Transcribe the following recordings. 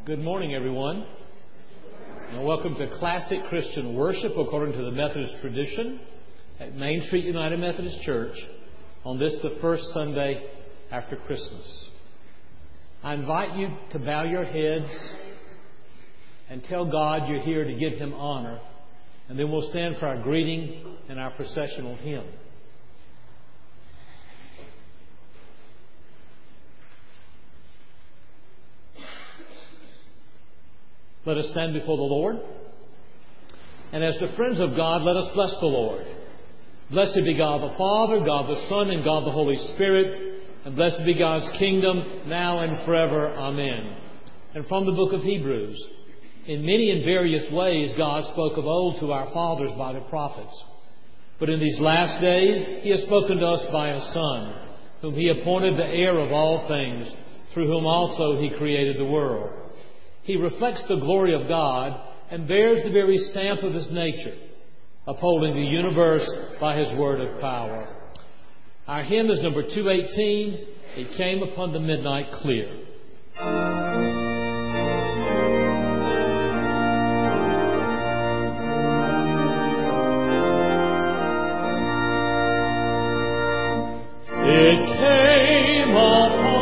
Good morning, everyone, and welcome to Classic Christian Worship according to the Methodist tradition at Main Street United Methodist Church on this, the first Sunday after Christmas. I invite you to bow your heads and tell God you're here to give Him honor, and then we'll stand for our greeting and our processional hymn. Let us stand before the Lord. And as the friends of God, let us bless the Lord. Blessed be God the Father, God the Son, and God the Holy Spirit. And blessed be God's kingdom, now and forever. Amen. And from the book of Hebrews, in many and various ways God spoke of old to our fathers by the prophets. But in these last days He has spoken to us by a Son, whom He appointed the heir of all things, through whom also He created the world. He reflects the glory of God and bears the very stamp of His nature, upholding the universe by His word of power. Our hymn is number 218, It Came Upon the Midnight Clear. It came upon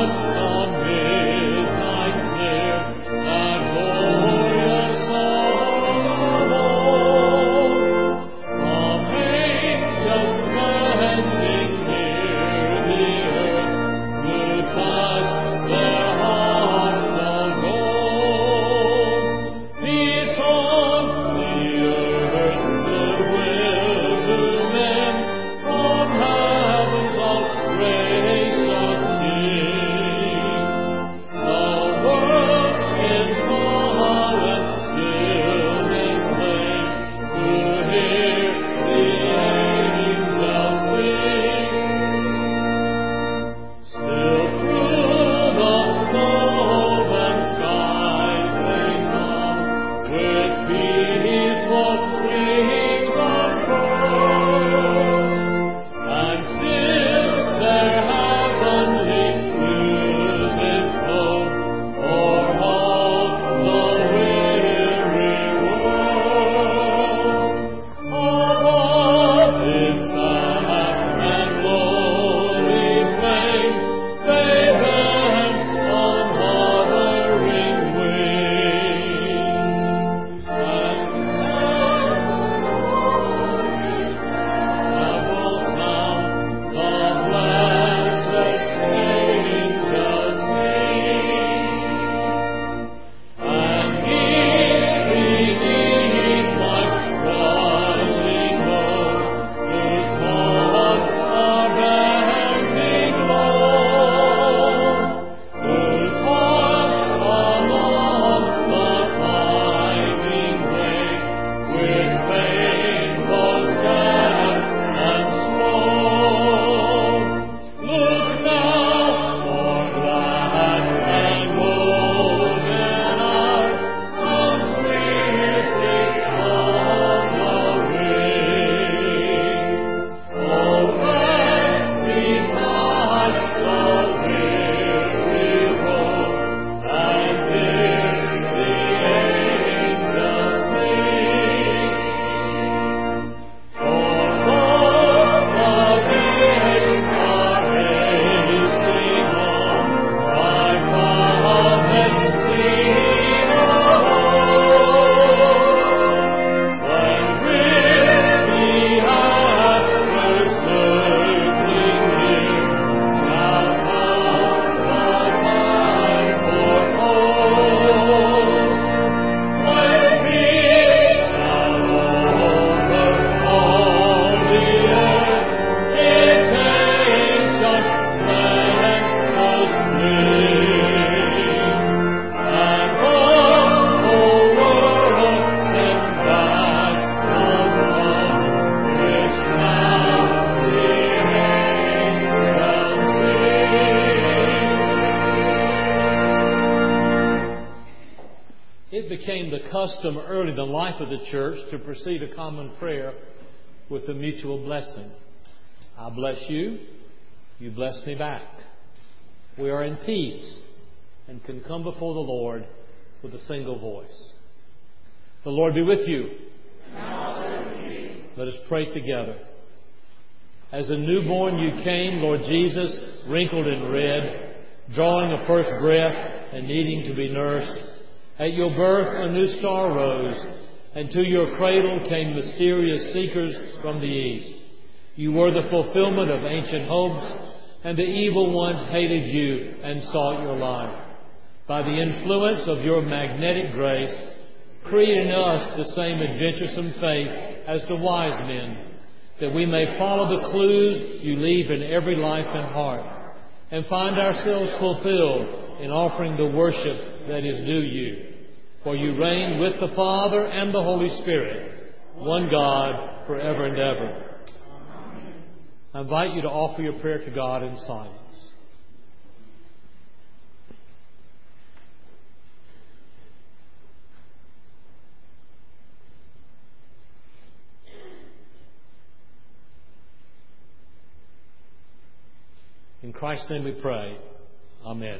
custom early in the life of the church to precede a common prayer with a mutual blessing. I bless you, you bless me back. We are in peace and can come before the Lord with a single voice. The Lord be with you. And also with you. Let us pray together. As a newborn you came, Lord Jesus, wrinkled and red, drawing a first breath and needing to be nursed. At your birth a new star rose, and to your cradle came mysterious seekers from the east. You were the fulfillment of ancient hopes, and the evil ones hated you and sought your life. By the influence of your magnetic grace, create in us the same adventuresome faith as the wise men, that we may follow the clues you leave in every life and heart, and find ourselves fulfilled in offering the worship that is due you. For you reign with the Father and the Holy Spirit, one God, forever and ever. I invite you to offer your prayer to God in silence. In Christ's name we pray. Amen.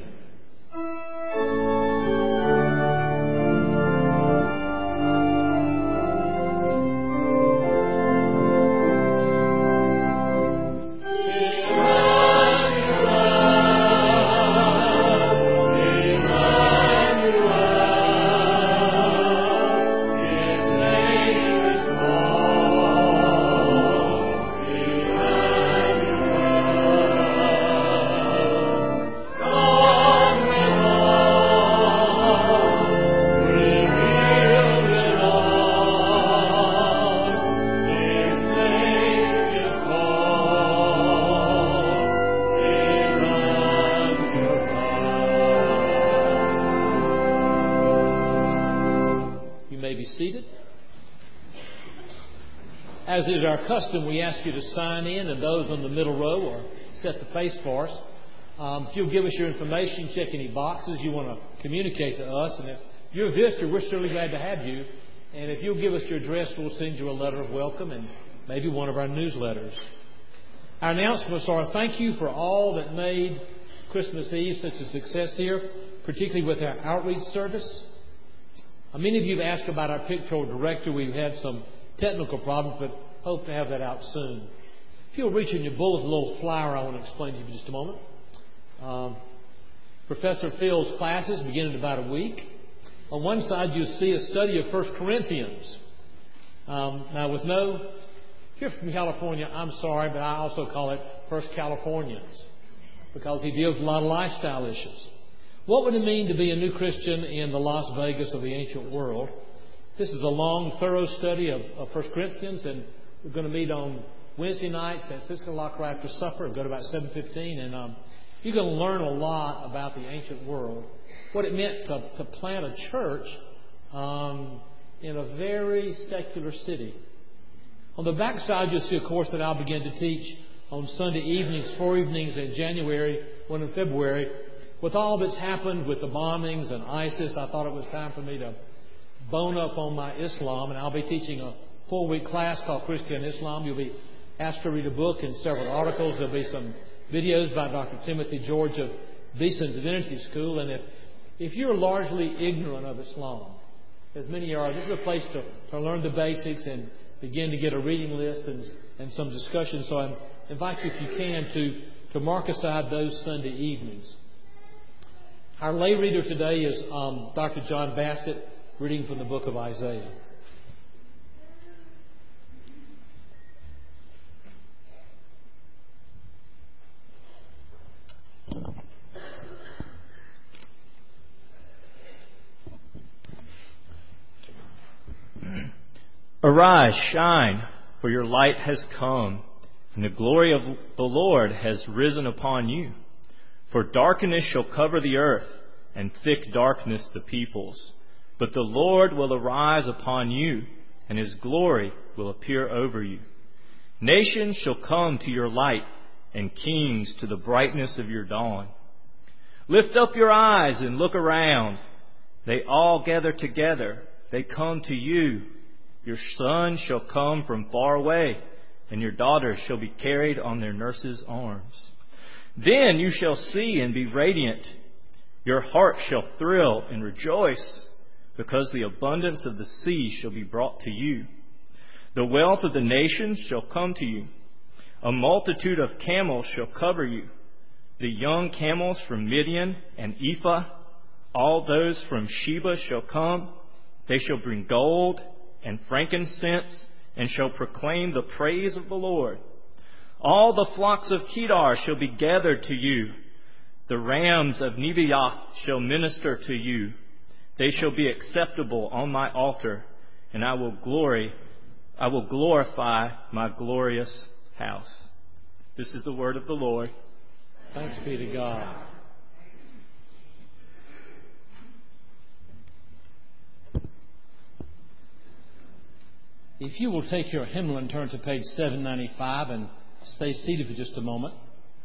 As is our custom, we ask you to sign in, and those on the middle row or set the pace for us. If you'll give us your information, check any boxes you want to communicate to us. And if you're a visitor, we're certainly glad to have you. And if you'll give us your address, we'll send you a letter of welcome and maybe one of our newsletters. Our announcements are a thank you for all that made Christmas Eve such a success here, particularly with our outreach service. Many of you have asked about our pictorial director. We've had some technical problems, but hope to have that out soon. If you'll reach in your bulletin a little flyer I want to explain to you for just a moment. Professor Phil's classes begin in about a week. On one side you'll see a study of 1 Corinthians. Now if you're from California, I'm sorry, but I also call it 1 Californians, because he deals with a lot of lifestyle issues. What would it mean to be a new Christian in the Las Vegas of the ancient world? This is a long, thorough study of 1 Corinthians, and we're going to meet on Wednesday nights at 6 o'clock right after supper. We'll go to about 7:15, and you're going to learn a lot about the ancient world, what it meant to plant a church in a very secular city. On the back side, you'll see a course that I'll begin to teach on Sunday evenings, 4 evenings in January, 1 in February. With all that's happened with the bombings and ISIS, I thought it was time for me to bone up on my Islam, and I'll be teaching a 4-week class called Christian Islam. You'll be asked to read a book and several articles. There'll be some videos by Dr. Timothy George of Beeson Divinity School. And if you're largely ignorant of Islam, as many are, this is a place to learn the basics and begin to get a reading list and some discussion. So I invite you, if you can, to mark aside those Sunday evenings. Our lay reader today is Dr. John Bassett, reading from the book of Isaiah. Arise, shine, for your light has come, and the glory of the Lord has risen upon you. For darkness shall cover the earth, and thick darkness the peoples. But the Lord will arise upon you, and His glory will appear over you. Nations shall come to your light, and kings to the brightness of your dawn. Lift up your eyes and look around. They all gather together. They come to you. Your sons shall come from far away, and your daughters shall be carried on their nurses' arms. Then you shall see and be radiant. Your heart shall thrill and rejoice, because the abundance of the sea shall be brought to you. The wealth of the nations shall come to you. A multitude of camels shall cover you. The young camels from Midian and Ephah, all those from Sheba shall come. They shall bring gold and frankincense and shall proclaim the praise of the Lord. All the flocks of Kedar shall be gathered to you. The rams of Nebaioth shall minister to you. They shall be acceptable on my altar, and I will glorify my glorious house. This is the word of the Lord. Thanks be to God. If you will take your hymnal and turn to page 795 and stay seated for just a moment.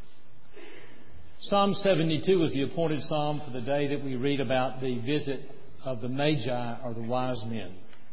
Psalm 72 is the appointed psalm for the day that we read about the visit of the Magi, or the wise men.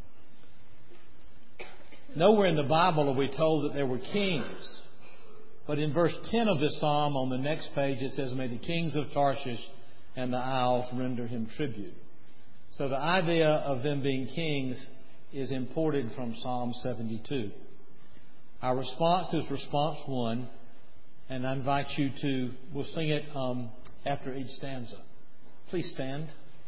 Nowhere in the Bible are we told that there were kings. But in verse 10 of this psalm, on the next page, it says, "May the kings of Tarshish and the isles render him tribute." So the idea of them being kings is imported from Psalm 72. Our response is response 1, and I invite you to, we'll sing it after each stanza. Please stand.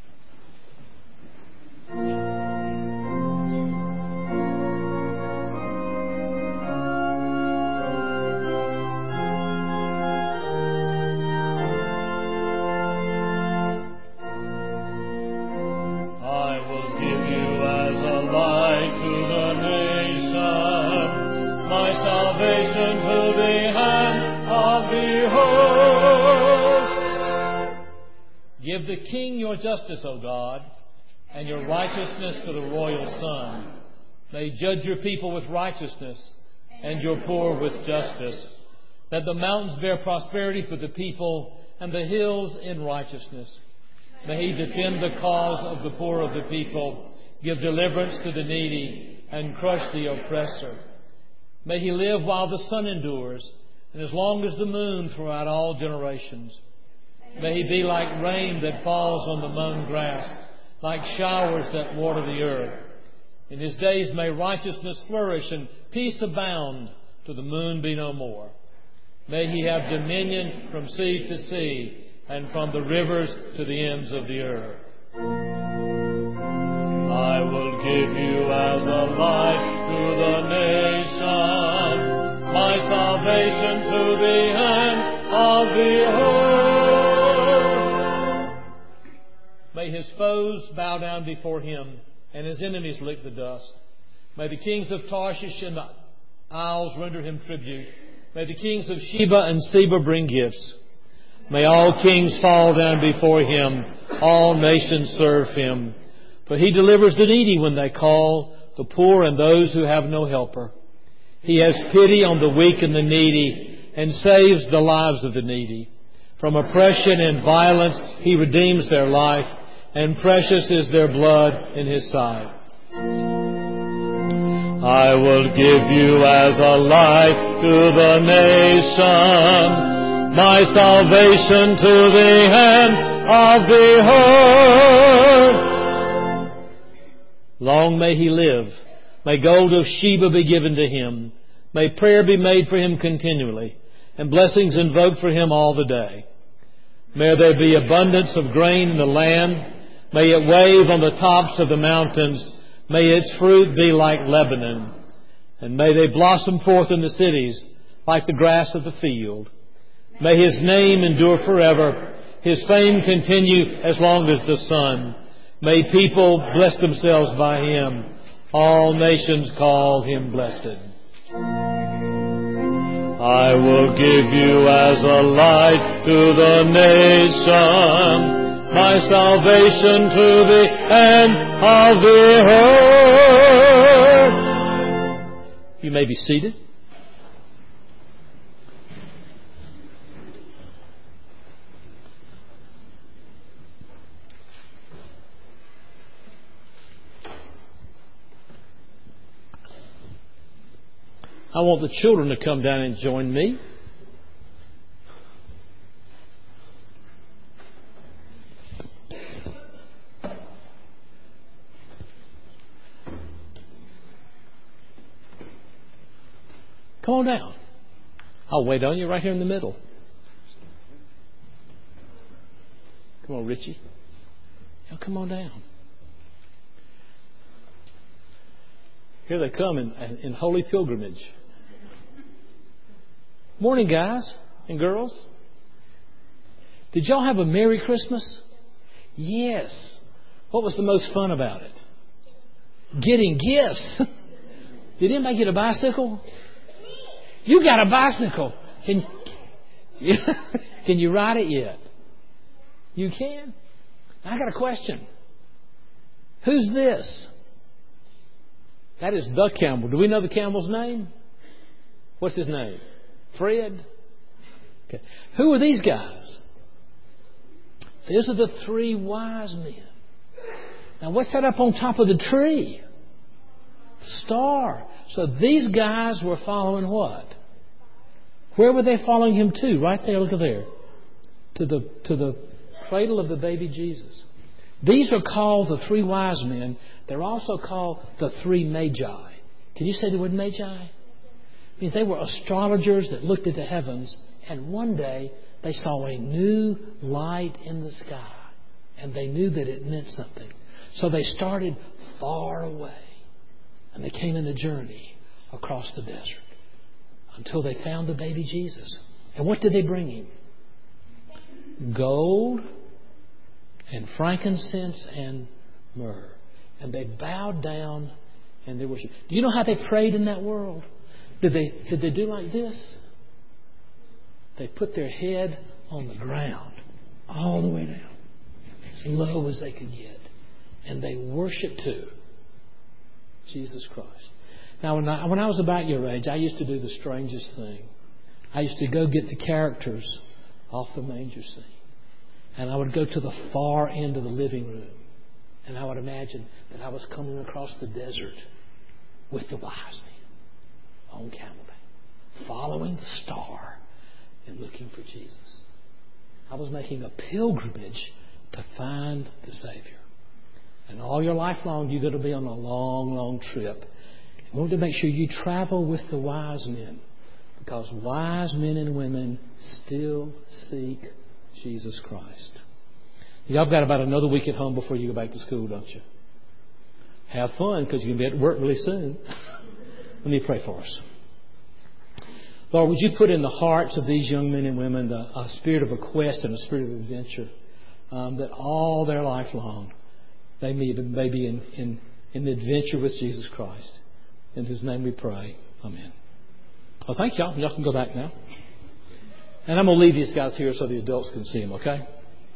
Give the king your justice, O God, and your righteousness to the royal son. May he judge your people with righteousness and your poor with justice. Let the mountains bear prosperity for the people and the hills in righteousness. May he defend the cause of the poor of the people, give deliverance to the needy, and crush the oppressor. May he live while the sun endures, and as long as the moon throughout all generations. May he be like rain that falls on the mown grass, like showers that water the earth. In his days may righteousness flourish and peace abound, till the moon be no more. May he have dominion from sea to sea, and from the rivers to the ends of the earth. I will give you as a light to the nation, my salvation to the end of the earth. May his foes bow down before him, and his enemies lick the dust. May the kings of Tarshish and the isles render him tribute. May the kings of Sheba and Seba bring gifts. May all kings fall down before him, all nations serve him. For he delivers the needy when they call, the poor and those who have no helper. He has pity on the weak and the needy, and saves the lives of the needy. From oppression and violence he redeems their life, and precious is their blood in his sight. I will give you as a light to the nation, my salvation to the end of the earth. Long may he live. May gold of Sheba be given to him. May prayer be made for him continually, and blessings invoked for him all the day. May there be abundance of grain in the land. May it wave on the tops of the mountains. May its fruit be like Lebanon. And may they blossom forth in the cities like the grass of the field. May his name endure forever. His fame continue as long as the sun. May people bless themselves by him. All nations call him blessed. I will give you as a light to the nation, my salvation to the end of the earth. You may be seated. I want the children to come down and join me. Come on down. I'll wait on you right here in the middle. Come on, Richie. Now come on down. Here they come in holy pilgrimage. Morning, guys and girls. Did y'all have a Merry Christmas? Yes. What was the most fun about it? Getting gifts. Did anybody get a bicycle? You got a bicycle. Can you ride it yet? You can? I got a question. Who's this? That is the Campbell. Do we know the Campbell's name? What's his name? Fred? Okay. Who are these guys? These are the 3 wise men. Now what's that up on top of the tree? Star. So these guys were following what? Where were they following him to? Right there, look at there. To the cradle of the baby Jesus. These are called the 3 wise men. They're also called the 3 magi. Can you say the word magi? It means they were astrologers that looked at the heavens, and one day they saw a new light in the sky, and they knew that it meant something. So they started far away, and they came in a journey across the desert until they found the baby Jesus. And what did they bring him? Gold and frankincense and myrrh. And they bowed down and they worshiped. Do you know how they prayed in that world? Did they do like this? They put their head on the ground all the way down, as low as they could get. And they worshiped who? Jesus Christ. Now, when I was about your age, I used to do the strangest thing. I used to go get the characters off the manger scene. And I would go to the far end of the living room. And I would imagine that I was coming across the desert with the wise men on camelback, following the star and looking for Jesus. I was making a pilgrimage to find the Savior. And all your life long, you're going to be on a long, long trip. You want to make sure you travel with the wise men, because wise men and women still seek Jesus Christ. Y'all got about another week at home before you go back to school, don't you? Have fun, because you're going to be at work really soon. Let me pray for us. Lord, would you put in the hearts of these young men and women a spirit of a quest and a spirit of adventure, that all their life long they may be in adventure with Jesus Christ, in whose name we pray. Amen. Well, thank y'all. Y'all can go back now. And I'm going to leave these guys here so the adults can see them, okay?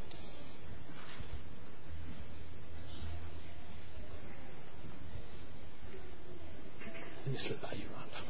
Let me slip by you, Rhonda.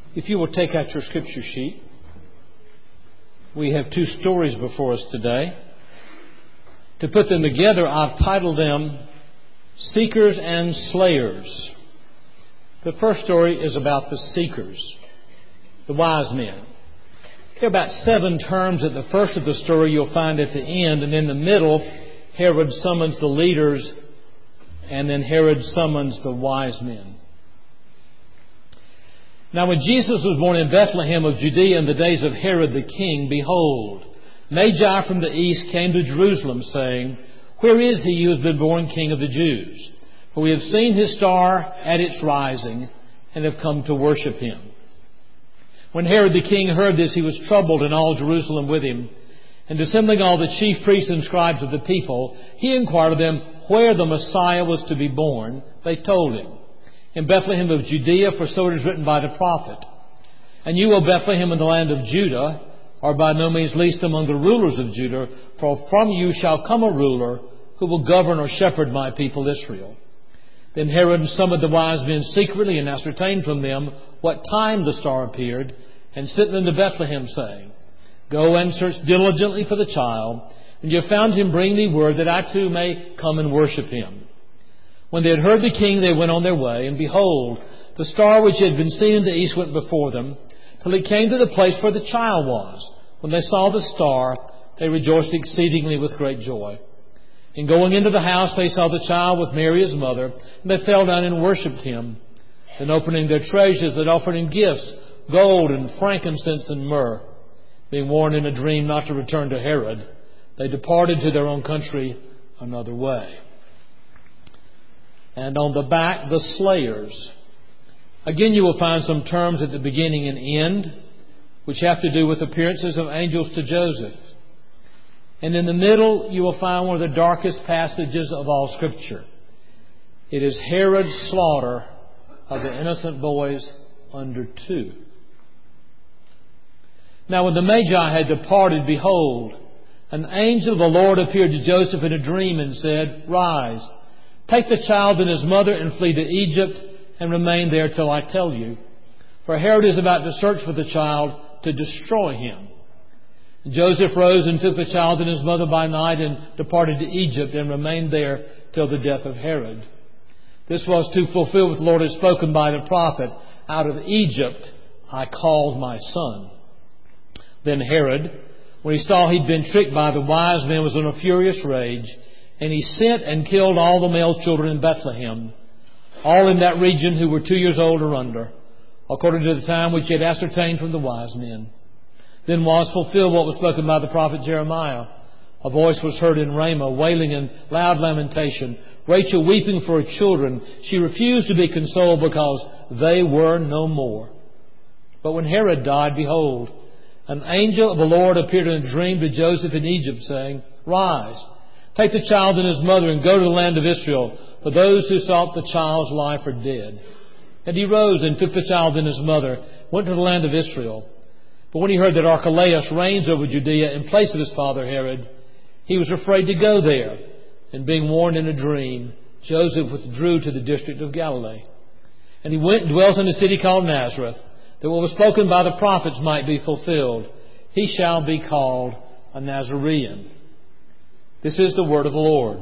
If you will take out your scripture sheet, we have two stories before us today. To put them together, I've titled them Seekers and Slayers. The first story is about the seekers, the wise men. There are about 7 terms at the first of the story you'll find at the end, and in the middle, Herod summons the leaders, and then Herod summons the wise men. Now when Jesus was born in Bethlehem of Judea in the days of Herod the king, behold, Magi from the east came to Jerusalem, saying, Where is he who has been born King of the Jews? For we have seen his star at its rising, and have come to worship him. When Herod the king heard this, he was troubled, and all Jerusalem with him. And assembling all the chief priests and scribes of the people, he inquired of them where the Messiah was to be born. They told him, In Bethlehem of Judea, for so it is written by the prophet. And you, O Bethlehem, in the land of Judah, are by no means least among the rulers of Judah, for from you shall come a ruler who will govern or shepherd my people Israel. Then Herod summoned the wise men secretly and ascertained from them what time the star appeared, and sent them to Bethlehem, saying, Go and search diligently for the child. When you have found him, bring me word that I too may come and worship him. When they had heard the king, they went on their way, and behold, the star which had been seen in the east went before them, till it came to the place where the child was. When they saw the star, they rejoiced exceedingly with great joy. And going into the house, they saw the child with Mary his mother, and they fell down and worshipped him. Then opening their treasures, they offered him gifts, gold and frankincense and myrrh. Being warned in a dream not to return to Herod, they departed to their own country another way. And on the back, the slayers. Again, you will find some terms at the beginning and end, which have to do with appearances of angels to Joseph. And in the middle, you will find one of the darkest passages of all Scripture. It is Herod's slaughter of the innocent boys under 2. Now when the Magi had departed, behold, an angel of the Lord appeared to Joseph in a dream and said, Rise, take the child and his mother and flee to Egypt and remain there till I tell you. For Herod is about to search for the child to destroy him. And Joseph rose and took the child and his mother by night and departed to Egypt and remained there till the death of Herod. This was to fulfill what the Lord had spoken by the prophet, Out of Egypt I called my son. Then Herod, when he saw he'd been tricked by the wise men, was in a furious rage, and he sent and killed all the male children in Bethlehem, all in that region who were 2 years old or under, according to the time which he had ascertained from the wise men. Then was fulfilled what was spoken by the prophet Jeremiah. A voice was heard in Ramah, wailing in loud lamentation, Rachel weeping for her children. She refused to be consoled because they were no more. But when Herod died, behold, an angel of the Lord appeared in a dream to Joseph in Egypt, saying, Rise, take the child and his mother and go to the land of Israel, for those who sought the child's life are dead. And he rose and took the child and his mother, went to the land of Israel. But when he heard that Archelaus reigns over Judea in place of his father Herod, he was afraid to go there. And being warned in a dream, Joseph withdrew to the district of Galilee. And he went and dwelt in a city called Nazareth, that what was spoken by the prophets might be fulfilled. He shall be called a Nazarene. This is the word of the Lord.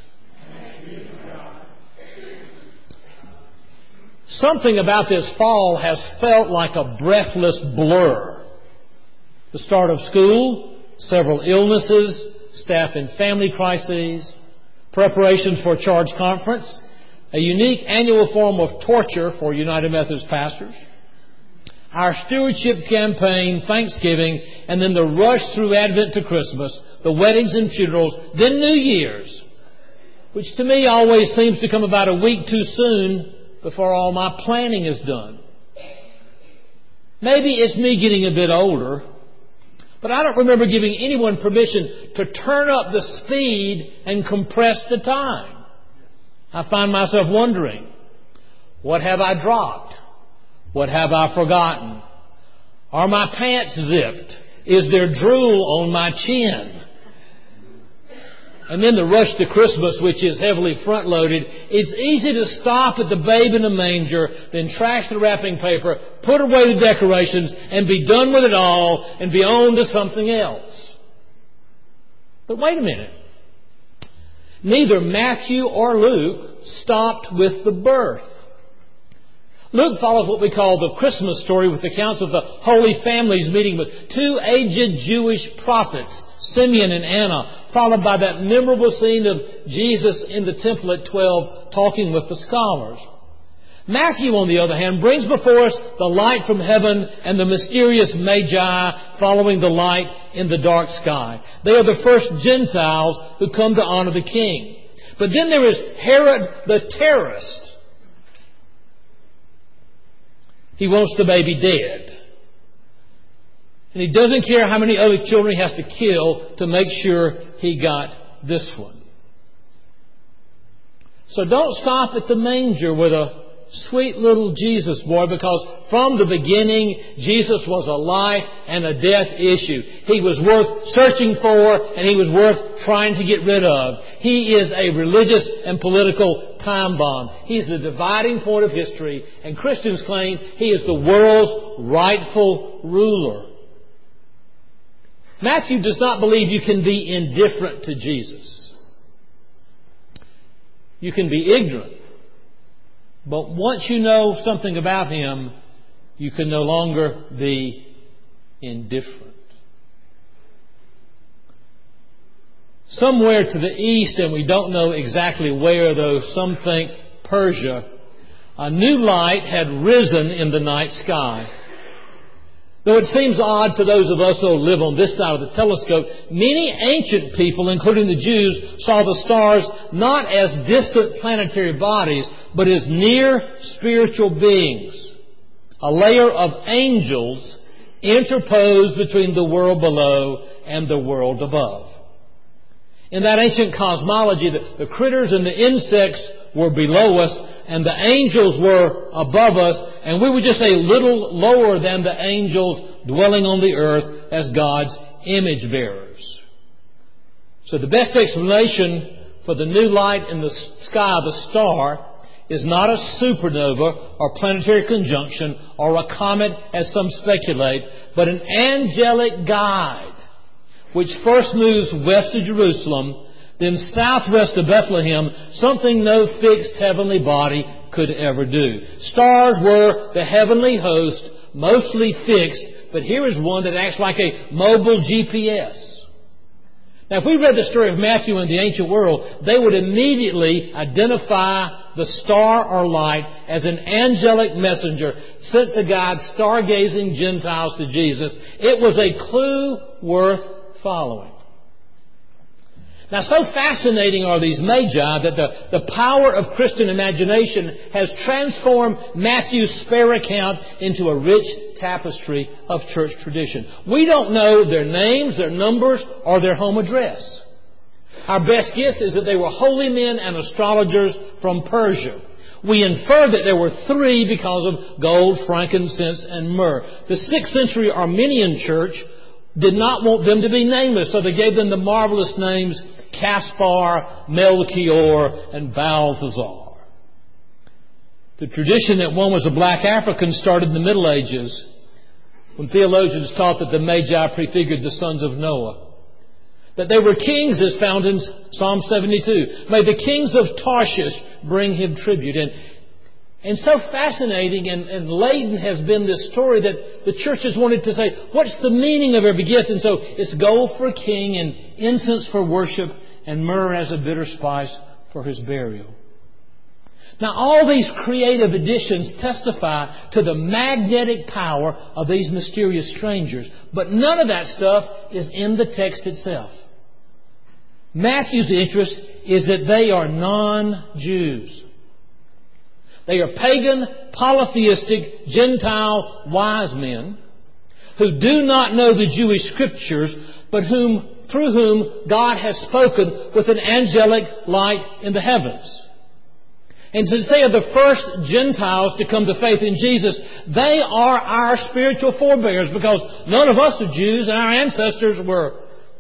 Something about this fall has felt like a breathless blur. The start of school, several illnesses, staff and family crises, preparations for a charge conference, a unique annual form of torture for United Methodist pastors, our stewardship campaign, Thanksgiving, and then the rush through Advent to Christmas, the weddings and funerals, then New Year's, which to me always seems to come about a week too soon before all my planning is done. Maybe it's me getting a bit older, but I don't remember giving anyone permission to turn up the speed and compress the time. I find myself wondering, what have I dropped? What have I forgotten? Are my pants zipped? Is there drool on my chin? and then the rush to Christmas, which is heavily front-loaded, it's easy to stop at the babe in the manger, then trash the wrapping paper, put away the decorations, and be done with it all, and be on to something else. But wait a minute. Neither Matthew or Luke stopped with the birth. Luke follows what we call the Christmas story with accounts of the Holy Families meeting with two aged Jewish prophets, Simeon and Anna, followed by that memorable scene of Jesus in the temple at 12 talking with the scholars. Matthew, on the other hand, brings before us the light from heaven and the mysterious Magi following the light in the dark sky. They are the first Gentiles who come to honor the King. But then there is Herod the terrorist. He wants the baby dead. And he doesn't care how many other children he has to kill to make sure he got this one. So don't stop at the manger with a sweet little Jesus boy, because from the beginning, Jesus was a life and a death issue. He was worth searching for, and He was worth trying to get rid of. He is a religious and political time bomb. He's the dividing point of history, and Christians claim He is the world's rightful ruler. Matthew does not believe you can be indifferent to Jesus. You can be ignorant. But once you know something about Him, you can no longer be indifferent. Somewhere to the east, and we don't know exactly where, though some think Persia, a new light had risen in the night sky. Though it seems odd to those of us who live on this side of the telescope, many ancient people, including the Jews, saw the stars not as distant planetary bodies, but as near spiritual beings, a layer of angels interposed between the world below and the world above. In that ancient cosmology, the critters and the insects were below us, and the angels were above us, and we were just a little lower than the angels dwelling on the earth as God's image bearers. So the best explanation for the new light in the sky of a star is not a supernova or planetary conjunction or a comet, as some speculate, but an angelic guide which first moves west of Jerusalem, then southwest of Bethlehem, something no fixed heavenly body could ever do. Stars were the heavenly host, mostly fixed, but here is one that acts like a mobile GPS. Now, if we read the story of Matthew in the ancient world, they would immediately identify the star or light as an angelic messenger sent to guide stargazing Gentiles to Jesus. It was a clue worth following. Now, so fascinating are these magi that the power of Christian imagination has transformed Matthew's spare account into a rich tapestry of church tradition. We don't know their names, their numbers, or their home address. Our best guess is that they were holy men and astrologers from Persia. We infer that there were three because of gold, frankincense, and myrrh. The 6th century Armenian church did not want them to be nameless, so they gave them the marvelous names Caspar, Melchior, and Balthazar. The tradition that one was a black African started in the Middle Ages, when theologians taught that the Magi prefigured the sons of Noah. That they were kings, as found in Psalm 72. May the kings of Tarshish bring him tribute. And so fascinating and laden has been this story that the church has wanted to say, what's the meaning of every gift? And so it's gold for a king and incense for worship and myrrh as a bitter spice for his burial. Now, all these creative additions testify to the magnetic power of these mysterious strangers. But none of that stuff is in the text itself. Matthew's interest is that they are non-Jews. They are pagan, polytheistic, Gentile wise men who do not know the Jewish Scriptures, but through whom God has spoken with an angelic light in the heavens. And since they are the first Gentiles to come to faith in Jesus, they are our spiritual forebears, because none of us are Jews and our ancestors were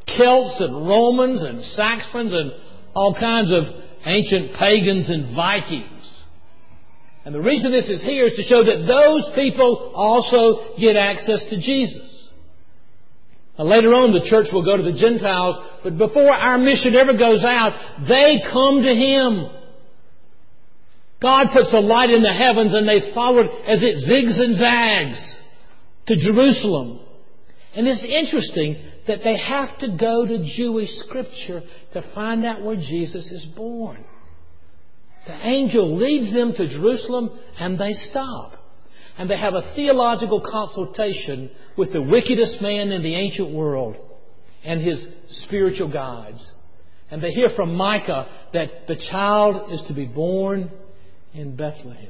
Celts and Romans and Saxons and all kinds of ancient pagans and Vikings. And the reason this is here is to show that those people also get access to Jesus. Now, later on, the church will go to the Gentiles, but before our mission ever goes out, they come to Him. God puts a light in the heavens and they follow it as it zigs and zags to Jerusalem. And it's interesting that they have to go to Jewish Scripture to find out where Jesus is born. The angel leads them to Jerusalem and they stop. And they have a theological consultation with the wickedest man in the ancient world and his spiritual guides. And they hear from Micah that the child is to be born in Bethlehem.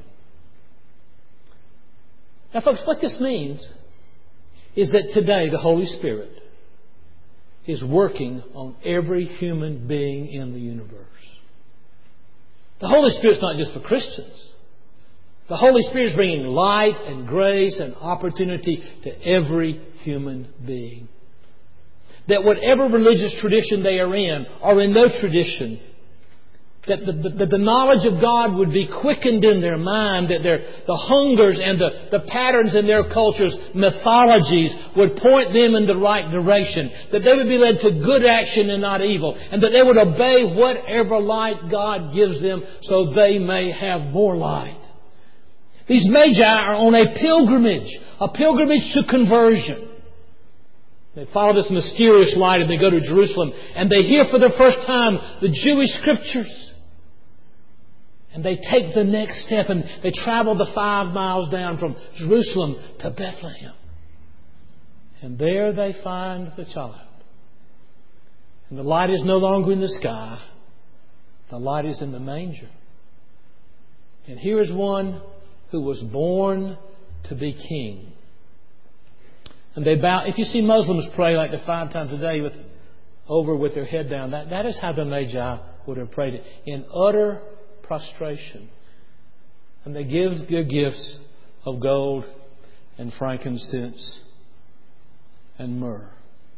Now, folks, what this means is that today the Holy Spirit is working on every human being in the universe. The Holy Spirit's not just for Christians. The Holy Spirit is bringing light and grace and opportunity to every human being. That whatever religious tradition they are in, or in no tradition, that the knowledge of God would be quickened in their mind, that the hungers and the patterns in their culture's mythologies would point them in the right direction, that they would be led to good action and not evil, and that they would obey whatever light God gives them so they may have more light. These magi are on a pilgrimage to conversion. They follow this mysterious light and they go to Jerusalem and they hear for the first time the Jewish Scriptures. And they take the next step and they travel the 5 miles down from Jerusalem to Bethlehem. And there they find the child. And the light is no longer in the sky. The light is in the manger. And here is one who was born to be king. And they bow. If you see Muslims pray like the 5 times a day with their head down, that is how the Magi would have prayed it, in utter prostration. And they give their gifts of gold and frankincense and myrrh.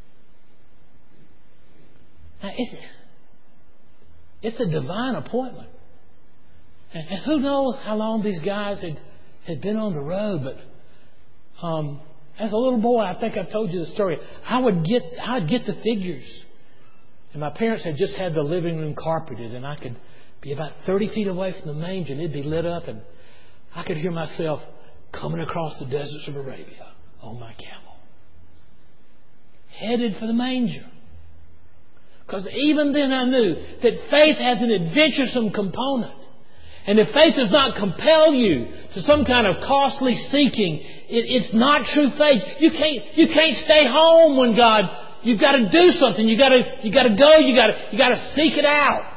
Now, it's a divine appointment. And who knows how long these guys had been on the road, but as a little boy, I think I've told you the story, I'd get the figures. And my parents had just had the living room carpeted, and I could be about 30 feet away from the manger, and it'd be lit up, and I could hear myself coming across the deserts of Arabia on my camel, headed for the manger. Because even then I knew that faith has an adventuresome component. And if faith does not compel you to some kind of costly seeking, it's not true faith. You can't stay home when God. You've got to do something. You got to go. You got to seek it out.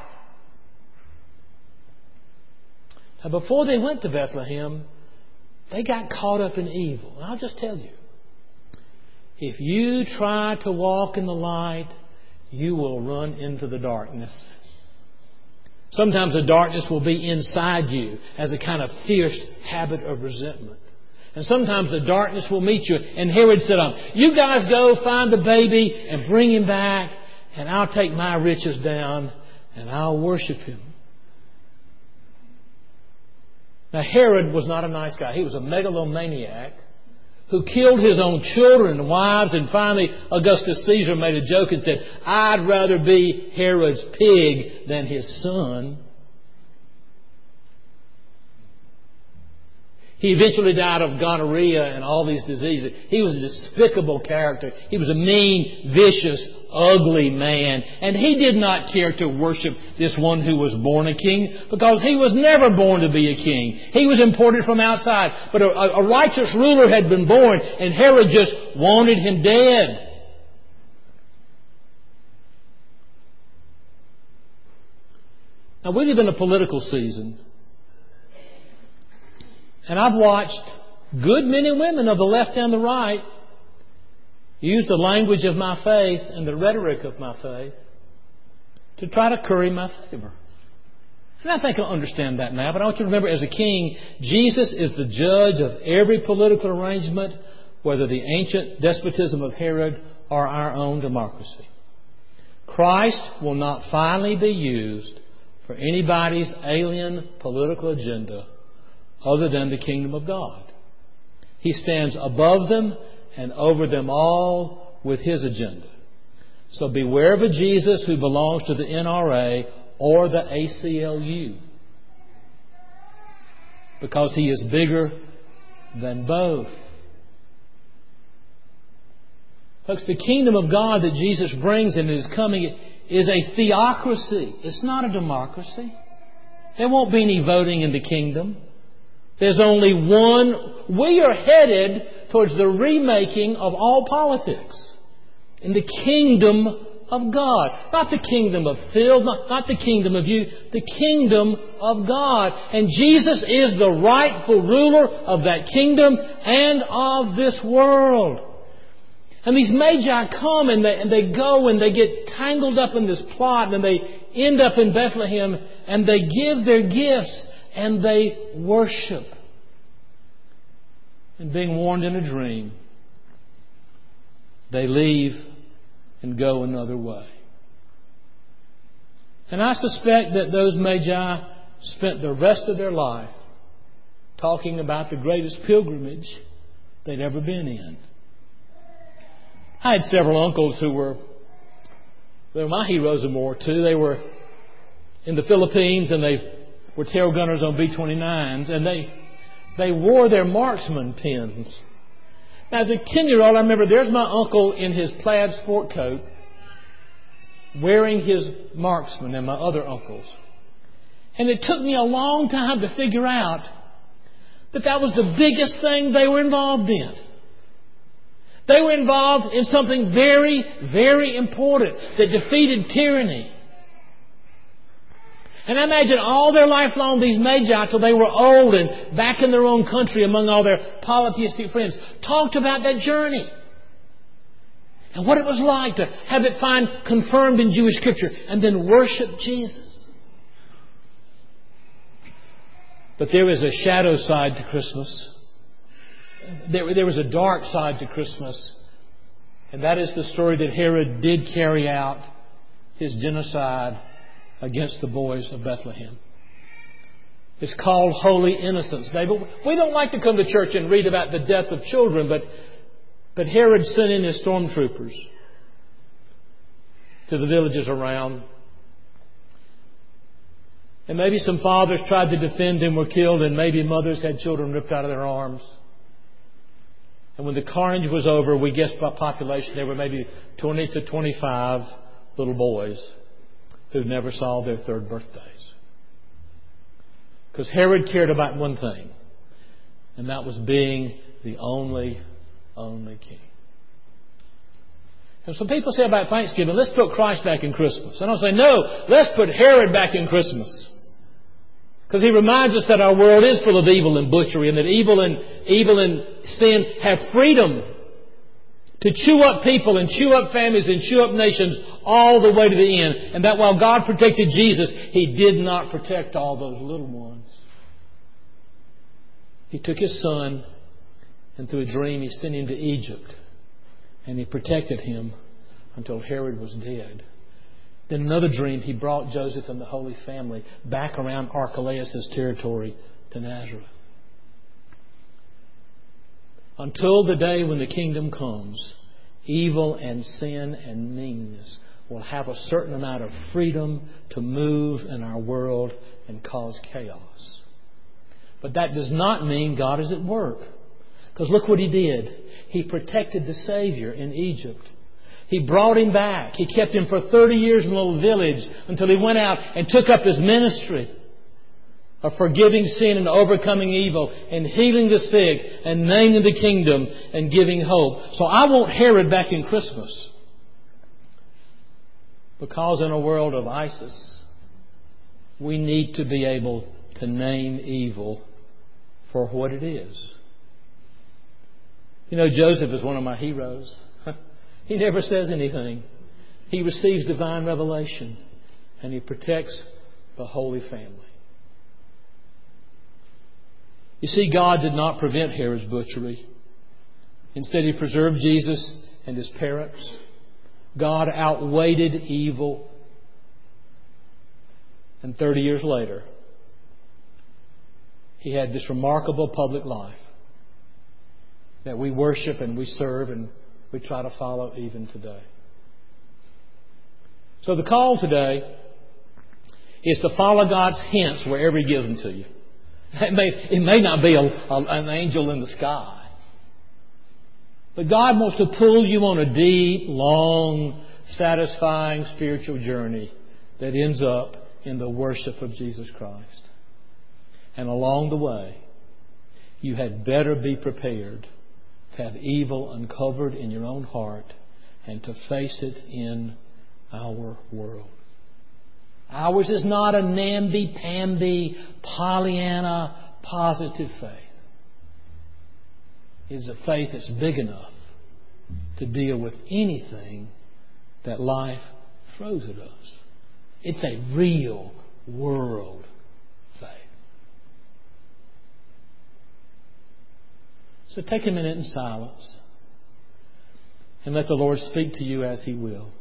Now, before they went to Bethlehem, they got caught up in evil. And I'll just tell you, if you try to walk in the light, you will run into the darkness. Sometimes the darkness will be inside you as a kind of fierce habit of resentment. And sometimes the darkness will meet you. And Herod said, you guys go find the baby and bring him back, and I'll take my riches down and I'll worship him. Now, Herod was not a nice guy. He was a megalomaniac who killed his own children and wives. And finally, Augustus Caesar made a joke and said, I'd rather be Herod's pig than his son. He eventually died of gonorrhea and all these diseases. He was a despicable character. He was a mean, vicious, ugly man. And he did not care to worship this one who was born a king, because he was never born to be a king. He was imported from outside. But a righteous ruler had been born, and Herod just wanted him dead. Now, we live in a political season. And I've watched good men and women of the left and the right use the language of my faith and the rhetoric of my faith to try to curry my favor. And I think I understand that now, but I want you to remember, as a king, Jesus is the judge of every political arrangement, whether the ancient despotism of Herod or our own democracy. Christ will not finally be used for anybody's alien political agenda other than the kingdom of God. He stands above them and over them all with His agenda. So beware of a Jesus who belongs to the NRA or the ACLU, because He is bigger than both. Folks, the kingdom of God that Jesus brings in His coming is a theocracy. It's not a democracy. There won't be any voting in the kingdom. There's only one. We are headed towards the remaking of all politics in the kingdom of God. Not the kingdom of Phil, not the kingdom of you, the kingdom of God. And Jesus is the rightful ruler of that kingdom and of this world. And these magi come and they go and they get tangled up in this plot, and they end up in Bethlehem and they give their gifts and they worship. And being warned in a dream, they leave and go another way. And I suspect that those magi spent the rest of their life talking about the greatest pilgrimage they'd ever been in. I had several uncles they were my heroes in World War II. They were in the Philippines and they were tail gunners on B-29s, and they wore their marksman pins. Now, as a 10-year-old, I remember there's my uncle in his plaid sport coat wearing his marksman, and my other uncles. And it took me a long time to figure out that was the biggest thing they were involved in. They were involved in something very, very important that defeated tyranny. And I imagine all their life long, these magi, till they were old and back in their own country among all their polytheistic friends, talked about that journey. And what it was like to have it confirmed in Jewish Scripture and then worship Jesus. But there is a shadow side to Christmas. There was a dark side to Christmas. And that is the story that Herod did carry out his genocide against the boys of Bethlehem. It's called Holy Innocents Day. But we don't like to come to church and read about the death of children, but Herod sent in his stormtroopers to the villages around. And maybe some fathers tried to defend and were killed, and maybe mothers had children ripped out of their arms. And when the carnage was over, we guessed by population there were maybe 20 to 25 little boys who never saw their third birthdays. Because Herod cared about one thing, and that was being the only king. And some people say about Thanksgiving, let's put Christ back in Christmas. And I'll say, no, let's put Herod back in Christmas. Because he reminds us that our world is full of evil and butchery, and that evil and sin have freedom to chew up people and chew up families and chew up nations all the way to the end. And that while God protected Jesus, He did not protect all those little ones. He took His Son, and through a dream He sent Him to Egypt. And He protected him until Herod was dead. Then another dream, He brought Joseph and the Holy Family back around Archelaus' territory to Nazareth. Until the day when the kingdom comes, evil and sin and meanness will have a certain amount of freedom to move in our world and cause chaos. But that does not mean God is at work. Because look what He did. He protected the Savior in Egypt. He brought Him back. He kept Him for 30 years in a little village until He went out and took up His ministry of forgiving sin and overcoming evil and healing the sick and naming the kingdom and giving hope. So I want Herod back in Christmas. Because in a world of ISIS, we need to be able to name evil for what it is. You know, Joseph is one of my heroes. He never says anything. He receives divine revelation and he protects the Holy Family. You see, God did not prevent Herod's butchery. Instead, He preserved Jesus and His parents God outweighed evil. And 30 years later, He had this remarkable public life that we worship and we serve and we try to follow even today. So the call today is to follow God's hints wherever He gives them to you. It may not be an angel in the sky. But God wants to pull you on a deep, long, satisfying spiritual journey that ends up in the worship of Jesus Christ. And along the way, you had better be prepared to have evil uncovered in your own heart and to face it in our world. Ours is not a namby-pamby, Pollyanna, positive faith. It is a faith that's big enough to deal with anything that life throws at us. It's a real world faith. So take a minute in silence and let the Lord speak to you as He will.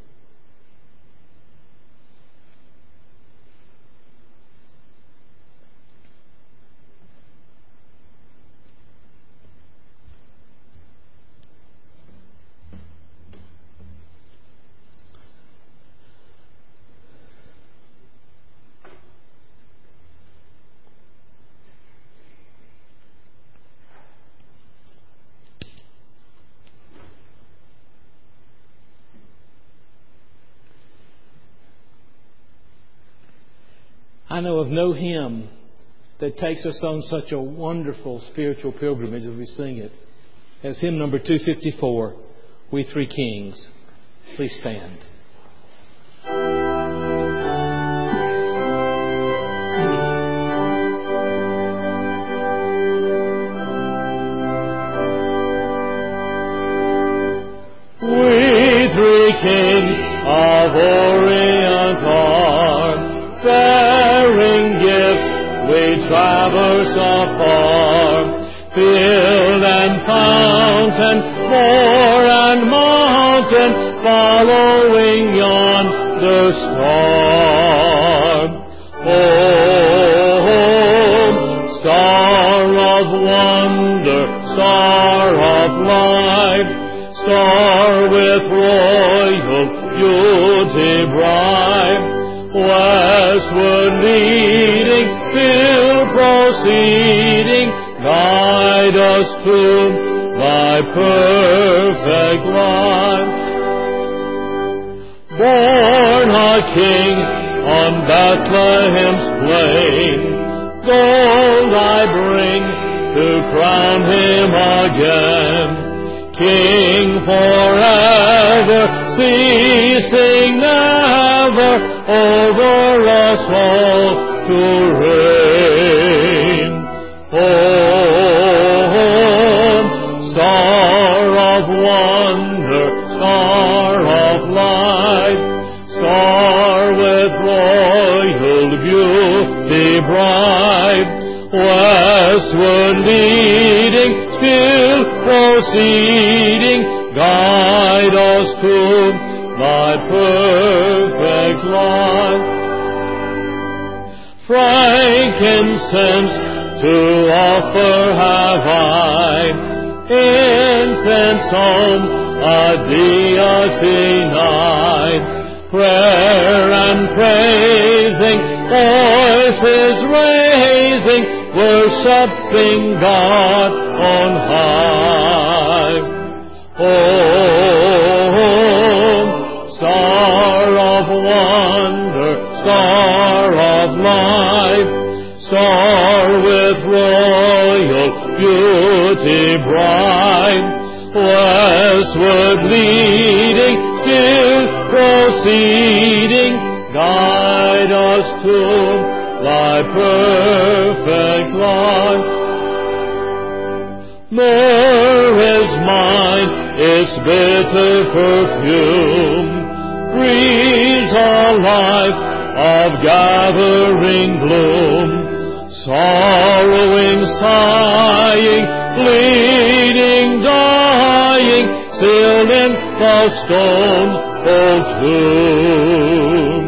I know of no hymn that takes us on such a wonderful spiritual pilgrimage as we sing it as hymn number 254, We Three Kings. Please stand. We three kings of Orient are, bearing gifts, we traverse afar, field and fountain, moor and mountain, following yonder star. Oh, star of wonder, star of light, star with royal beauty bright, westward leading, still proceeding, guide us to Thy perfect life. Born a King on Bethlehem's plain, gold I bring to crown Him again. King forever, ceasing never, over us all to reign. Oh, star of wonder, star of light, star with royal beauty bright, westward leading, still proceeding, guide us to Thy perfect life. Frankincense to offer have I, incense home a deity nigh, prayer and praising, voices raising, worshipping God on high. Oh, star of wonder, star of light, star with royal beauty bright, westward leading, still proceeding, guide us to Thy perfect life. Myrrh is mine, its bitter perfume breathes a life of gathering gloom, sorrowing, sighing, bleeding, dying, sealed in the stone old tomb.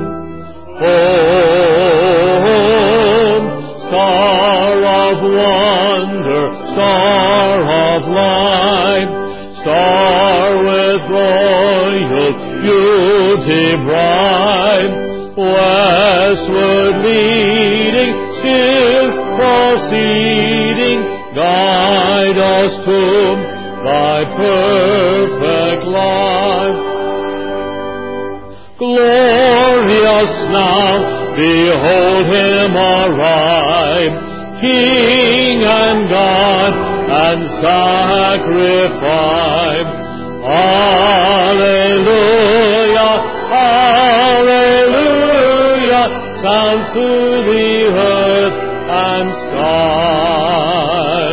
Home, star of wonder, star of light, star with royal beauty bright, westward leading, still proceeding, guide us to thy perfect life. Glorious now, behold him arrive, King and God and sacrifice. Alleluia, alleluia, sounds through the earth and sky.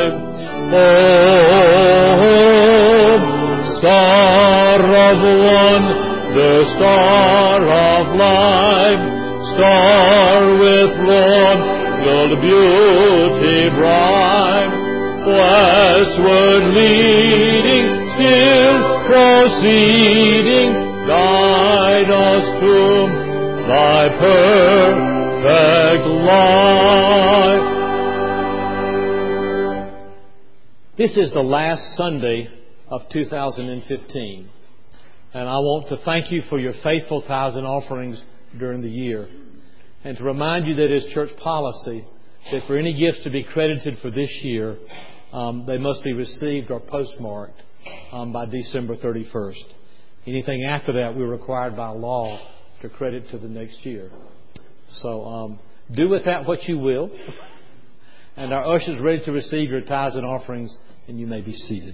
Oh, star of wonder, star of life, star with royal beauty bright, westward leading, still proceeding, guide us to thy perfect life. This is the last Sunday of 2015. And I want to thank you for your faithful tithes and offerings during the year. And to remind you that it is church policy that for any gifts to be credited for this year, they must be received or postmarked by December 31st. Anything after that, we're required by law to credit to the next year. So do with that what you will. And our ushers are ready to receive your tithes and offerings, and you may be seated.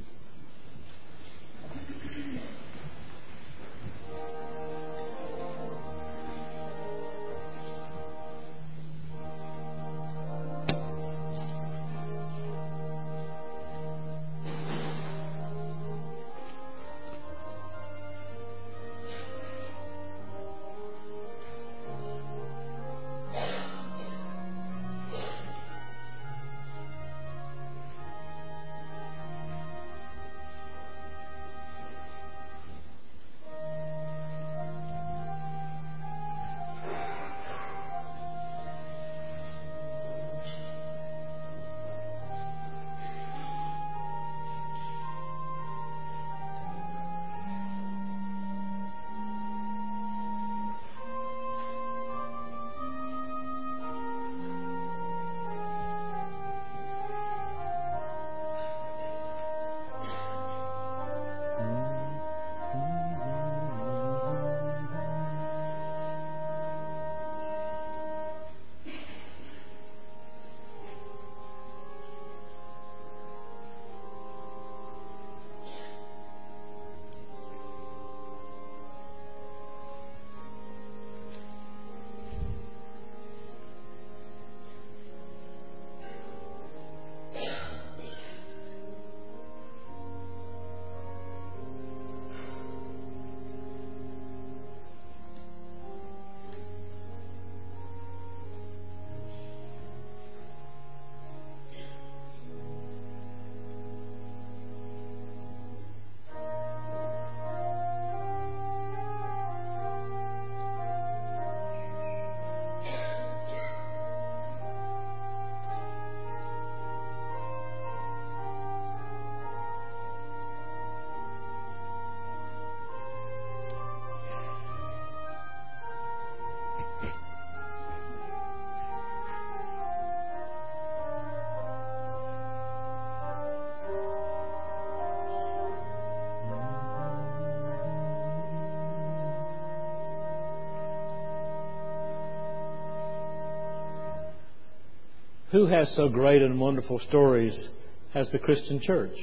Who has so great and wonderful stories as the Christian church?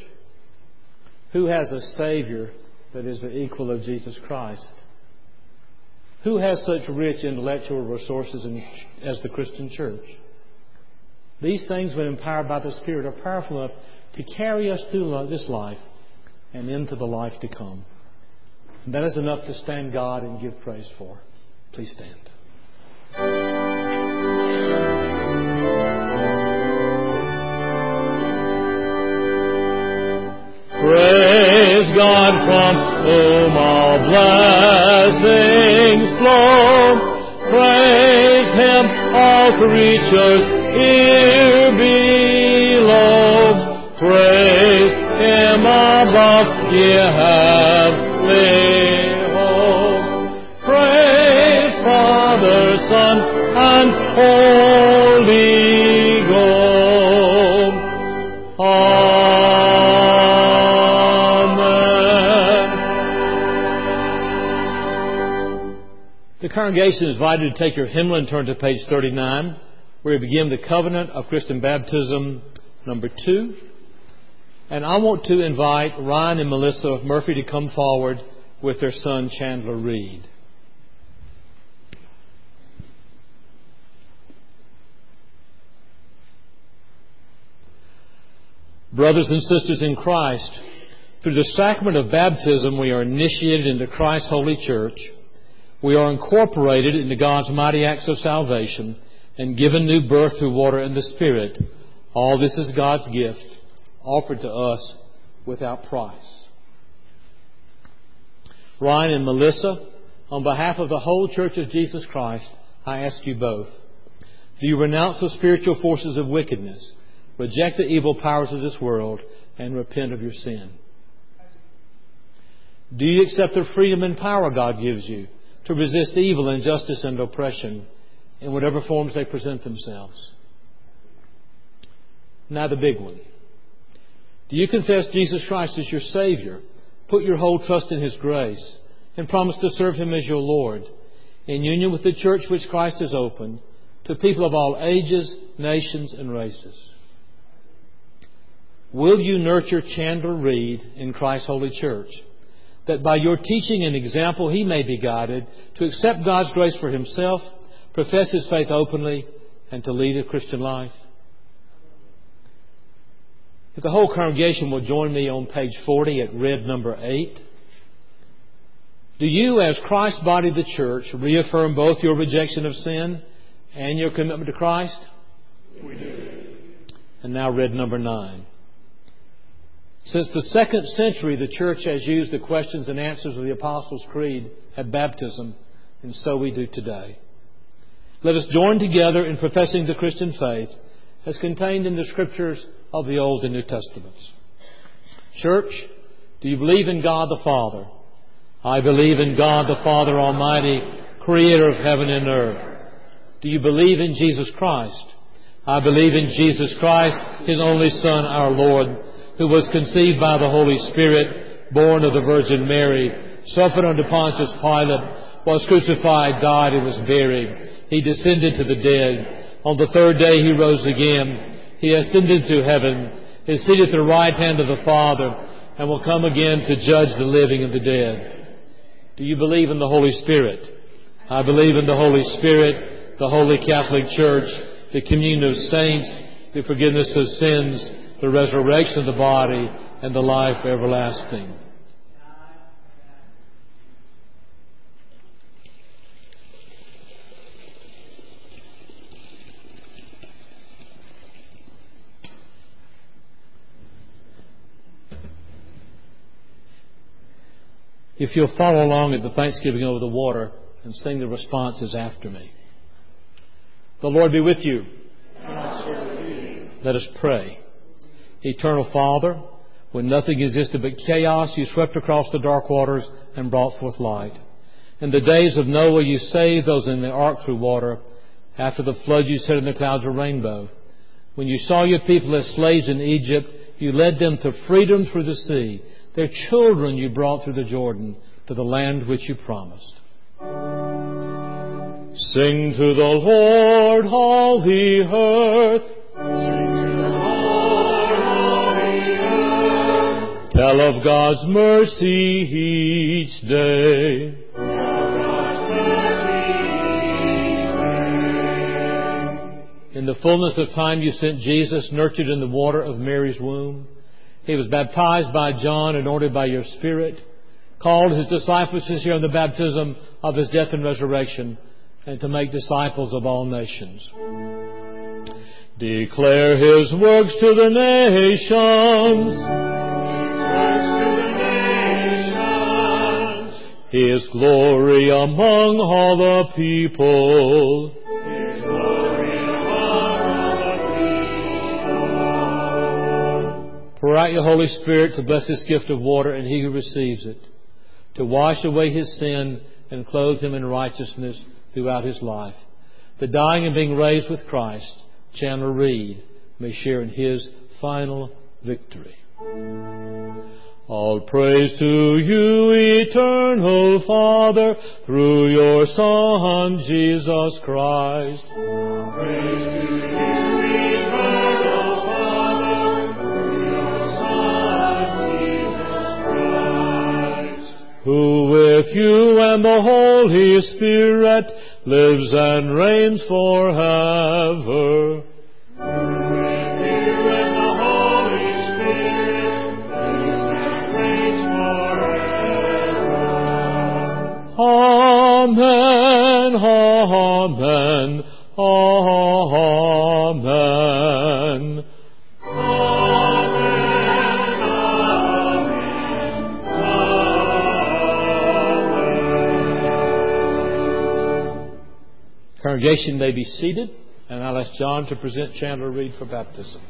Who has a Savior that is the equal of Jesus Christ? Who has such rich intellectual resources as the Christian church? These things, when empowered by the Spirit, are powerful enough to carry us through this life and into the life to come. And that is enough to stand God and give praise for. Please stand. Praise God. God from whom all blessings flow. Praise Him, all creatures here below. Praise Him above, ye heavenly hosts. Praise Father, Son, and Holy Ghost. Amen. The congregation is invited to take your hymnal and turn to page 39, where we begin the Covenant of Christian Baptism, number 2. And I want to invite Ryan and Melissa Murphy to come forward with their son, Chandler Reed. Brothers and sisters in Christ, through the sacrament of baptism, we are initiated into Christ's holy church. We are incorporated into God's mighty acts of salvation and given new birth through water and the Spirit. All this is God's gift, offered to us without price. Ryan and Melissa, on behalf of the whole Church of Jesus Christ, I ask you both, do you renounce the spiritual forces of wickedness, reject the evil powers of this world, and repent of your sin? Do you accept the freedom and power God gives you to resist evil, injustice, and oppression in whatever forms they present themselves? Now the big one. Do you confess Jesus Christ as your Savior, put your whole trust in His grace, and promise to serve Him as your Lord, in union with the church which Christ has opened, to people of all ages, nations, and races? Will you nurture Chandler Reed in Christ's holy church, that by your teaching and example he may be guided to accept God's grace for himself, profess his faith openly, and to lead a Christian life? If the whole congregation will join me on page 40 at red number 8. Do you, as Christ's body, the church, reaffirm both your rejection of sin and your commitment to Christ? We do. And now red number 9. Since the 2nd century, the church has used the questions and answers of the Apostles' Creed at baptism, and so we do today. Let us join together in professing the Christian faith as contained in the Scriptures of the Old and New Testaments. Church, do you believe in God the Father? I believe in God the Father Almighty, Creator of heaven and earth. Do you believe in Jesus Christ? I believe in Jesus Christ, His only Son, our Lord, who was conceived by the Holy Spirit, born of the Virgin Mary, suffered under Pontius Pilate, was crucified, died, and was buried. He descended to the dead. On the 3rd day He rose again. He ascended to heaven, is seated at the right hand of the Father, and will come again to judge the living and the dead. Do you believe in the Holy Spirit? I believe in the Holy Spirit, the Holy Catholic Church, the communion of saints, the forgiveness of sins, the resurrection of the body, and the life everlasting. If you'll follow along at the Thanksgiving over the water and sing the responses after me. The Lord be with you. And also with you. Let us pray. Eternal Father, when nothing existed but chaos, you swept across the dark waters and brought forth light. In the days of Noah, you saved those in the ark through water. After the flood, you set in the clouds a rainbow. When you saw your people as slaves in Egypt, you led them to freedom through the sea. Their children you brought through the Jordan to the land which you promised. Sing to the Lord, all the earth. Sing to the Lord, all the earth. Tell of God's mercy each day. Tell of God's mercy each day. In the fullness of time you sent Jesus, nurtured in the water of Mary's womb. He was baptized by John, anointed by your Spirit, called His disciples to share in the baptism of His death and resurrection, and to make disciples of all nations. Declare His works to the nations. Works to the His glory among all the people. His glory among all the people. Pour out your Holy Spirit to bless this gift of water and he who receives it, to wash away his sin and clothe him in righteousness throughout his life. The dying and being raised with Christ, Chandler Reed may share in his final victory. All praise to you, eternal Father, through your Son, Jesus Christ. All praise to you, eternal Father, through your Son, Jesus Christ. Who with you and the Holy Spirit lives and reigns forever. Amen, amen, amen. Congregation may be seated, and I'll ask John to present Chandler Reed for baptism.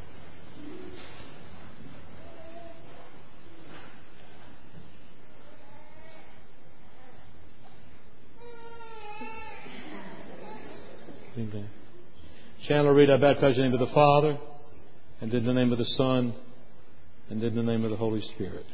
Amen. Chandler Reed, I baptize you in the name of the Father, and in the name of the Son, and in the name of the Holy Spirit.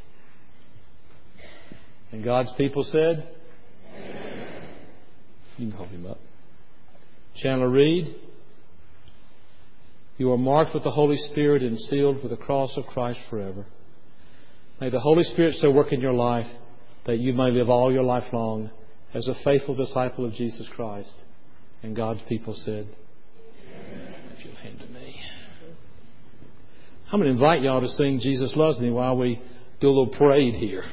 And God's people said, Amen. You can hold him up. Chandler Reed, you are marked with the Holy Spirit and sealed with the cross of Christ forever. May the Holy Spirit so work in your life that you may live all your life long as a faithful disciple of Jesus Christ. And God's people said, Amen. If you'll hand to me. I'm going to invite y'all to sing Jesus Loves Me while we do a little parade here.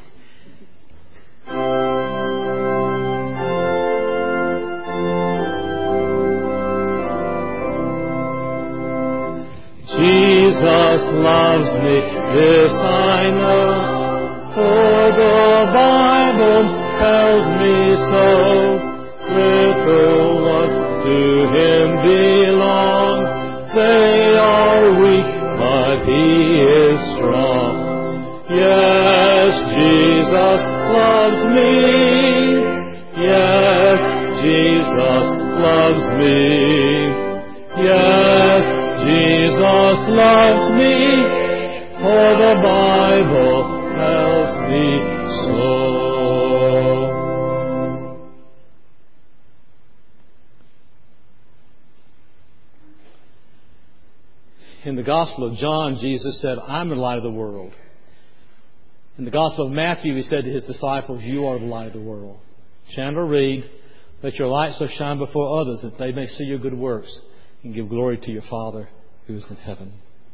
Jesus loves me, this I know, for the Bible tells me so. Little ones to Him belong. They are weak, but He is strong. Yes, Jesus loves me. Yes, Jesus loves me. Yes, Jesus loves me, for the Bible tells me so. In the Gospel of John, Jesus said, I'm the light of the world. In the Gospel of Matthew, He said to His disciples, you are the light of the world. Chandler Reed, let your light so shine before others that they may see your good works and give glory to your Father who is in heaven.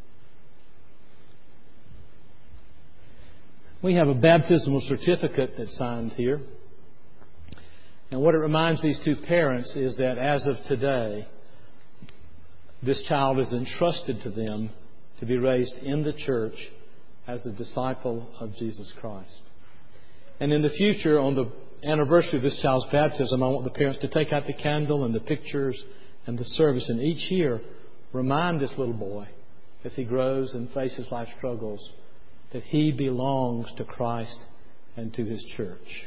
We have a baptismal certificate that's signed here. And what it reminds these two parents is that as of today, this child is entrusted to them to be raised in the church as a disciple of Jesus Christ. And in the future, on the anniversary of this child's baptism, I want the parents to take out the candle and the pictures and the service, and each year remind this little boy, as he grows and faces life struggles, that he belongs to Christ and to His church.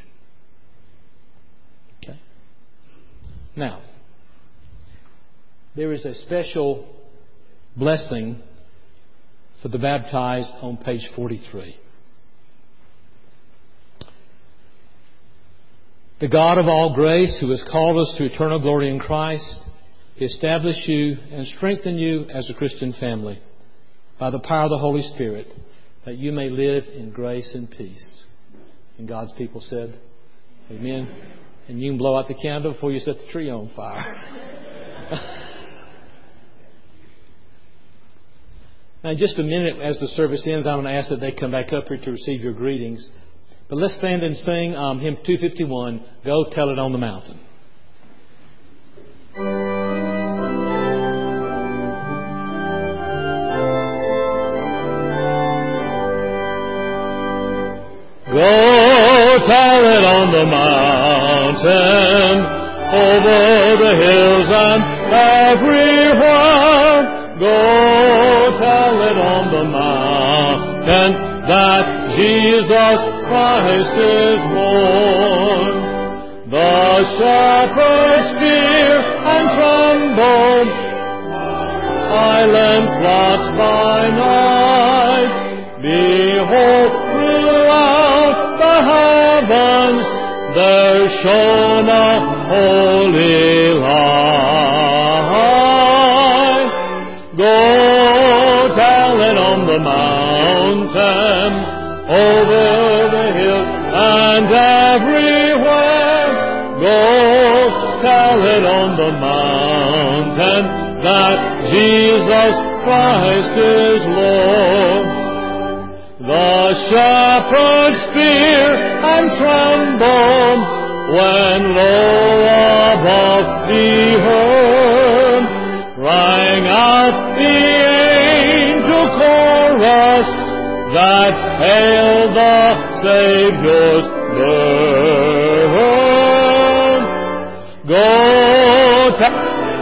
Okay? Now, there is a special blessing for the baptized on page 43. The God of all grace, who has called us to eternal glory in Christ, establish you and strengthen you as a Christian family by the power of the Holy Spirit, that you may live in grace and peace. And God's people said, Amen. And you can blow out the candle before you set the tree on fire. Now, in just a minute, as the service ends, I'm going to ask that they come back up here to receive your greetings. But let's stand and sing hymn 251, Go Tell It on the Mountain. Go tell it on the mountain, over the hills and everywhere. Go tell it on the mountain that Jesus Christ is born. The shepherds fear and tremble, silent watch by night. Behold, throughout the heavens there shone a holy light. Go tell it on the mountain, over the hills and everywhere. Go tell it on the mountain that Jesus Christ is Lord. The shepherds fear and tremble when low above the herd rang out the angel chorus that hailed the Savior's birth. Go tell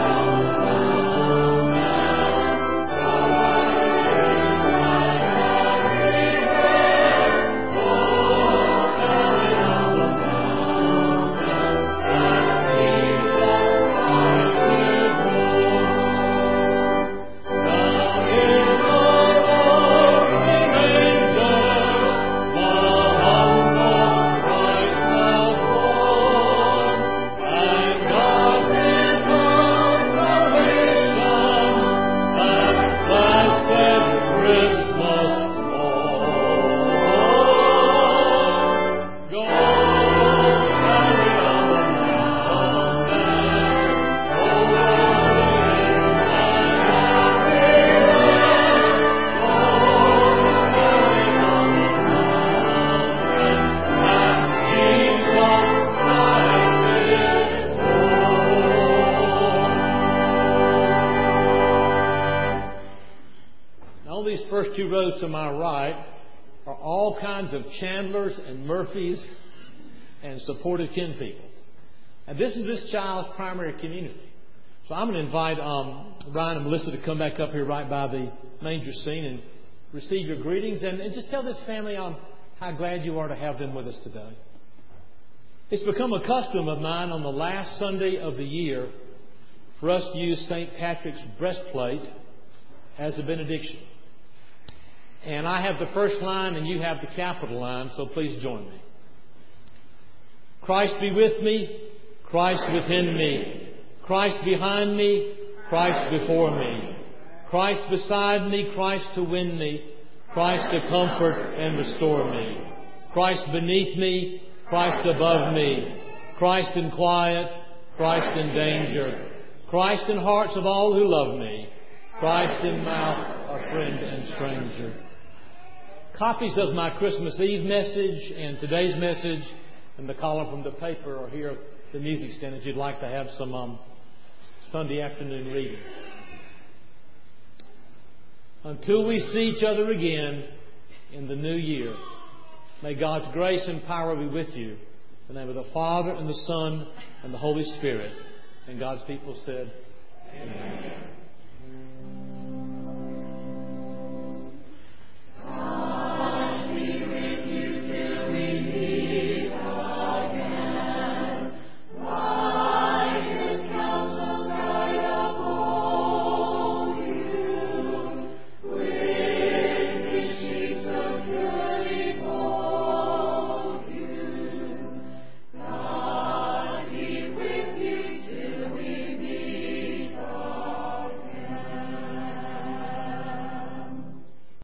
two rows to my right are all kinds of Chandlers and Murphys and supportive kin people. And this is this child's primary community. So I'm going to invite Ryan and Melissa to come back up here right by the manger scene and receive your greetings. And just tell this family how glad you are to have them with us today. It's become a custom of mine on the last Sunday of the year for us to use St. Patrick's breastplate as a benediction. And I have the first line and you have the capital line, so please join me. Christ be with me, Christ within me, Christ behind me, Christ before me, Christ beside me, Christ to win me, Christ to comfort and restore me, Christ beneath me, Christ above me, Christ in quiet, Christ in danger, Christ in hearts of all who love me, Christ in mouth of friend and stranger. Copies of my Christmas Eve message and today's message and the column from the paper are here at the music stand if you'd like to have some Sunday afternoon reading. Until we see each other again in the new year, may God's grace and power be with you. In the name of the Father and the Son and the Holy Spirit. And God's people said, Amen.